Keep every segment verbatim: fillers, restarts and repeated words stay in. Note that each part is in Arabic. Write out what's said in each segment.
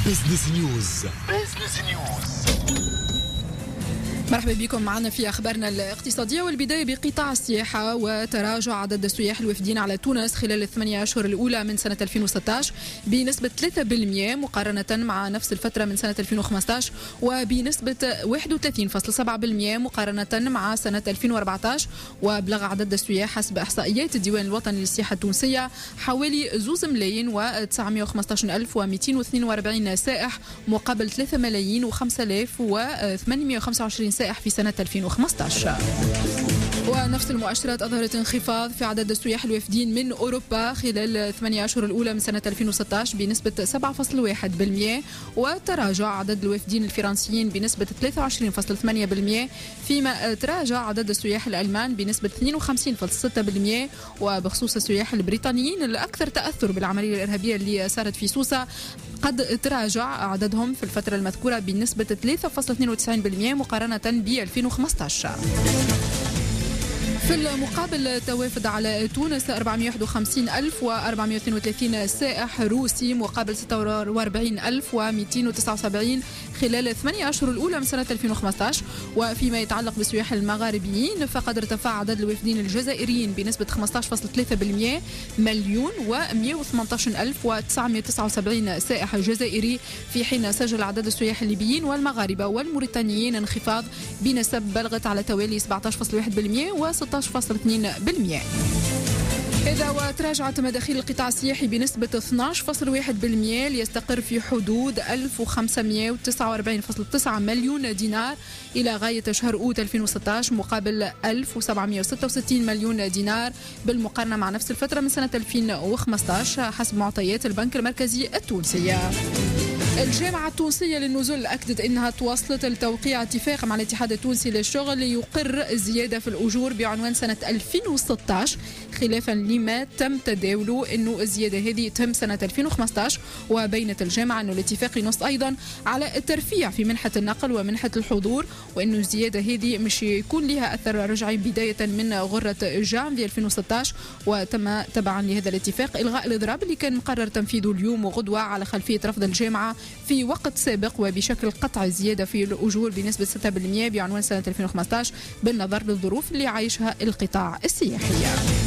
بزنس نيوز. بزنس نيوز. مرحبا بكم معنا في أخبارنا الاقتصادية، والبداية بقطاع السياحة وتراجع عدد السياح الوافدين على تونس خلال الثمانية أشهر الأولى من سنة ألفين وستة عشر بنسبة ثلاثة بالمئة مقارنة مع نفس الفترة من سنة ألفين وخمسة عشر، وبنسبة واحد وثلاثين فاصلة سبعة بالمئة مقارنة مع سنة ألفين وأربعة عشر. وبلغ عدد السياح حسب إحصائيات الديوان الوطني للسياحة التونسية حوالي زوز ملايين وتسعمائة وخمسة عشر ألف ومئتين واثنين وأربعين سائح مقابل ثلاثة ملايين وخمسة آلاف وثمانمائة وخمسة وعشرين سائح في سنة ألفين وخمسة عشر. ونفس المؤشرات أظهرت انخفاض في عدد السياح الوافدين من أوروبا خلال الثمانية أشهر الأولى من سنة ألفين وستة عشر بنسبة سبعة فاصلة واحد بالمئة، وتراجع عدد الوافدين الفرنسيين بنسبة ثلاثة وعشرين فاصلة ثمانية بالمئة، فيما تراجع عدد السياح الألمان بنسبة اثنين وخمسين فاصلة ستة بالمئة. وبخصوص السياح البريطانيين الأكثر تأثر بالعملية الإرهابية اللي صارت في سوسة، قد تراجع عددهم في الفترة المذكورة بنسبة ثلاثة فاصلة اثنين وتسعين بالمئة مقارنة ب ألفين وخمسة عشر. في المقابل توافد على تونس أربعمائة وواحد وخمسين ألف وأربعمائة واثنين وثلاثين سائح روسي مقابل ستة وأربعين ألف ومئتين وتسعة وسبعين خلال الثمانية أشهر الأولى من سنة ألفين وخمسة عشر. وفيما يتعلق بالسياح المغاربيين فقد ارتفع عدد الوافدين الجزائريين بنسبة خمسة عشر فاصلة ثلاثة بالمئة، مليون ومئة وثمانية عشر ألف وتسعمائة وتسعة وسبعين سائح جزائري، في حين سجل عدد السياح الليبيين والمغاربة والموريتانيين انخفاض بنسب بلغت على توالي سبعة عشر فاصلة واحد بالمئة و ستة عشر فاصلة اثنين بالمئة. إذا وتراجعت مداخيل القطاع السياحي بنسبة اثني عشر فاصلة واحد بالمئة ليستقر في حدود ألف وخمسمائة وتسعة وأربعين فاصلة تسعة مليون دينار إلى غاية شهر أوت ألفين وستة عشر مقابل ألف وسبعمائة وستة وستين مليون دينار بالمقارنة مع نفس الفترة من سنة ألفين وخمسة عشر حسب معطيات البنك المركزي التونسي. الجامعة التونسية للنزول أكدت أنها تواصلت التوقيع اتفاق مع الاتحاد التونسي للشغل ليقر الزيادة في الأجور بعنوان سنة ألفين وستة عشر، خلافا لما تم تداوله أنه الزيادة هذه تم سنة ألفين وخمسة عشر. وبينت الجامعة أنه الاتفاق ينص أيضا على الترفيع في منحة النقل ومنحة الحضور، وأنه الزيادة هذه مش يكون لها أثر رجعي بداية من غرة جانفي ألفين وستة عشر. وتم تبعا لهذا الاتفاق إلغاء الإضراب اللي كان مقرر تنفيذه اليوم وغدوة على خلفية رفض الجامعة في وقت سابق وبشكل قطعي الزيادة في الأجور بنسبة ستة بالمئة بعنوان سنة ألفين وخمسة عشر بالنظر للظروف اللي عايشها القطاع السياحي.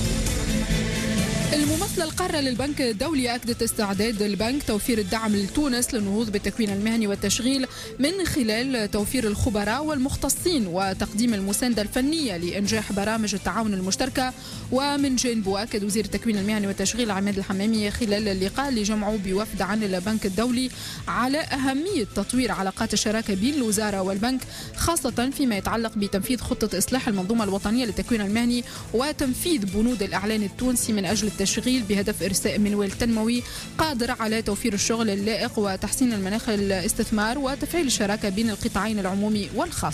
الممثلة القارة للبنك الدولي أكدت استعداد البنك توفير الدعم لتونس للنهوض بالتكوين المهني والتشغيل من خلال توفير الخبراء والمختصين وتقديم المساندة الفنية لإنجاح برامج التعاون المشتركة. ومن جانبه أكد وزير التكوين المهني والتشغيل عماد الحمامي خلال اللقاء اللي جمعه بوفد عن البنك الدولي على أهمية تطوير علاقات الشراكة بين الوزارة والبنك، خاصة فيما يتعلق بتنفيذ خطة إصلاح المنظومة الوطنية للتكوين المهني وتنفيذ بنود الإعلان التونسي من أجل التشغيل بهدف إرساء منوال تنموي قادر على توفير الشغل اللائق وتحسين المناخ الاستثمار وتفعيل الشراكة بين القطاعين العمومي والخاص.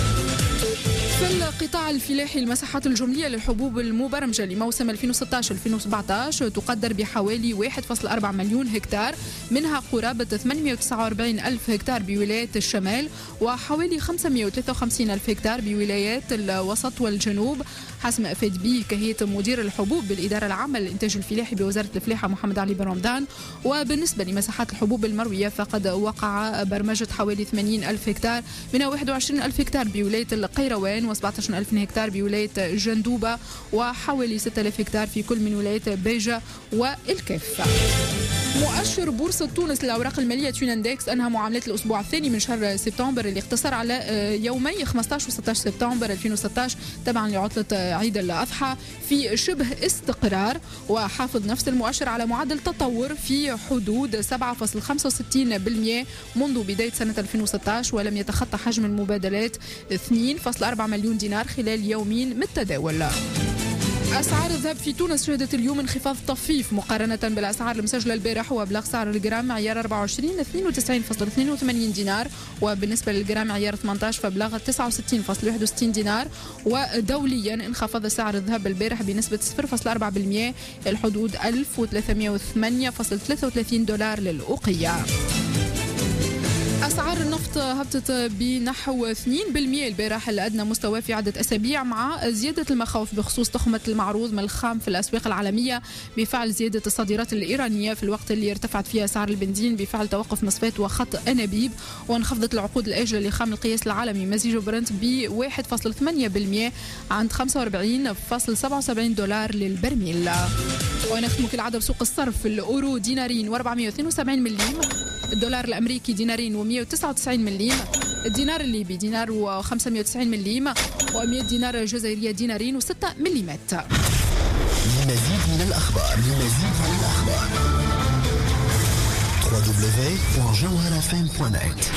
في القطاع الفلاحي المساحات الجملية للحبوب المبرمجة لموسم ألفين وستة عشر ألفين وسبعة عشر تقدر بحوالي واحد فاصلة أربعة مليون هكتار، منها قرابة ثمانمائة وتسعة وأربعين ألف هكتار بولايات الشمال وحوالي خمسمائة وثلاثة وخمسين ألف هكتار بولايات الوسط والجنوب، حسب ما أفاد به كهيئة مدير الحبوب بالإدارة العامة للإنتاج الفلاحي بوزارة الفلاحة محمد علي بن رمضان. وبالنسبة لمساحات الحبوب المروية فقد وقع برمجة حوالي ثمانين ألف هكتار، منها واحد وعشرين ألف هكتار بولاية القيروان وسبعة عشر ألف هكتار بولاية جندوبة وحوالي ستة آلاف هكتار في كل من ولايات بيجة والكاف. مؤشر بورصة تونس للأوراق المالية توناندكس أنهى معاملات الأسبوع الثاني من شهر سبتمبر اللي اختصر على يومي خمسة عشر و ستة عشر سبتمبر ألفين وستة عشر تبعا لعطلة عيد الأضحى في شبه استقرار، وحافظ نفس المؤشر على معدل تطور في حدود سبعة فاصلة خمسة وستين بالمئة منذ بداية سنة ألفين وستة عشر، ولم يتخطى حجم المبادلات اثنين فاصلة أربعة مليون دينار خلال يومين من التداول. أسعار الذهب في تونس شهدت اليوم انخفاض طفيف مقارنة بالأسعار المسجلة البارح، وبلغ سعر الجرام معيار أربعة وعشرين اثنين وتسعين فاصلة اثنين وثمانين دينار، وبالنسبة للجرام معيار ثمانية عشر فبلغ تسعة وستين فاصلة واحد وستين دينار. ودوليا انخفض سعر الذهب البارح بنسبة صفر فاصلة أربعة بالمئة الحدود ألف وثلاثمائة وثمانية فاصلة ثلاثة وثلاثين دولار للأوقية. أسعار النفط هبطت بنحو اثنين بالمئة البارح لأدنى مستوى في عدة أسابيع، مع زيادة المخاوف بخصوص تخمة المعروض من الخام في الأسواق العالمية بفعل زيادة الصادرات الإيرانية، في الوقت اللي ارتفعت فيها أسعار البنزين بفعل توقف مصفات وخط أنابيب، وانخفضت العقود الآجلة لخام القياس العالمي مزيج برنت ب واحد فاصلة ثمانية بالمئة عند خمسة وأربعين فاصلة سبعة وسبعين دولار للبرميل. ونختم كالعادة بسوق الصرف. الأورو دينارين وأربعمئة واثنين وسبعين مليم، الدولار الأمريكي دينارين ومئة وتسعة وتسعين مليم، الدينار الليبي دينار وخمسمئة وتسعين مليم، ومئة دينار جزائرية دينارين وستة مليمات. للمزيد من الأخبار للمزيد من الأخبار دبليو دبليو دبليو دوت جوهرة إف إم دوت نت.